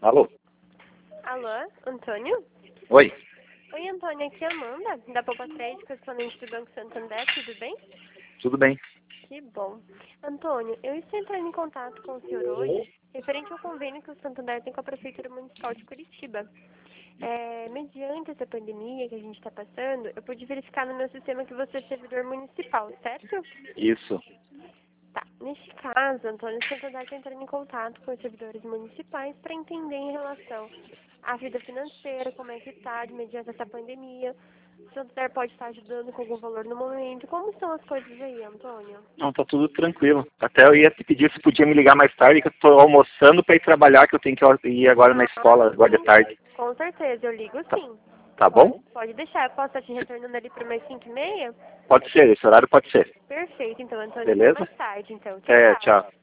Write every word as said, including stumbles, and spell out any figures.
Alô? Alô, Antônio? Oi. Oi, Antônio, aqui é a Amanda, da Poupa Crédito, correspondente do Banco Santander, tudo bem? Tudo bem? Que bom. Antônio, eu estou entrando em contato com o senhor hoje, referente ao convênio que o Santander tem com a Prefeitura Municipal de Curitiba. É, mediante essa pandemia que a gente está passando, eu pude verificar no meu sistema que você é servidor municipal, certo? Isso. Tá. Neste caso, Antônio, o Santander está entrando em contato com os servidores municipais para entender em relação à vida financeira, como é que está, mediante essa pandemia. O Santander pode estar ajudando com algum valor no momento. Como estão as coisas aí, Antônio? Não, tá tudo tranquilo. Até eu ia te pedir se podia me ligar mais tarde, que eu tô almoçando para ir trabalhar, que eu tenho que ir agora na escola, agora de tarde. Com certeza, eu ligo Tá, sim. tá bom? Pode deixar, eu posso estar te retornando ali para mais cinco e meia? Pode ser, esse horário pode ser. Perfeito, então, Antônio. Até Beleza? mais tarde, então. Tchau, É, tchau. tchau.